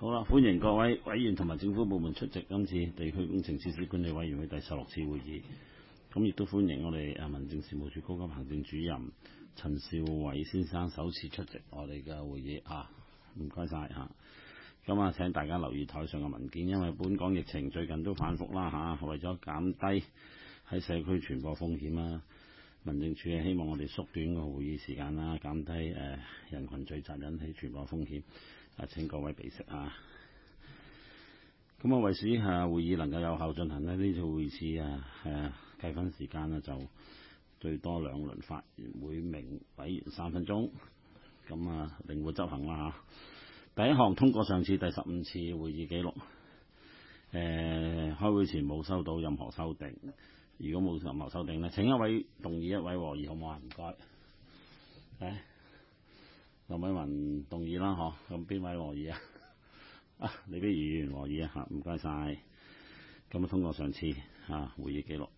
好啦，歡迎各位委員同埋政府部門出席今次地區工程設施管理委員會第16次會議。咁亦都歡迎我哋民政事務處高級行政主任陳兆偉先生首次出席我哋嘅會議啊，唔該晒嚇。咁請大家留意台上嘅文件，因為本港疫情最近都反覆啦為咗減低喺社區傳播風險啦，民政處係希望我哋縮短個會議時間啦，減低人群聚集引起傳播風險。請各位備悉啊！咁為使會議能夠有效進行呢，呢次會議計分時間就最多2輪發言，每名委員3分鐘。咁靈活執行啦第一項，通過上次第15次會議記錄。開會前冇收到任何修訂，如果冇任何修訂呢，請一位動議一位和議好唔好啊？唔該。林偉文動議啦，咁邊位和議啊？李碧如議員和議啊，唔該晒。咁通過上次會議記錄。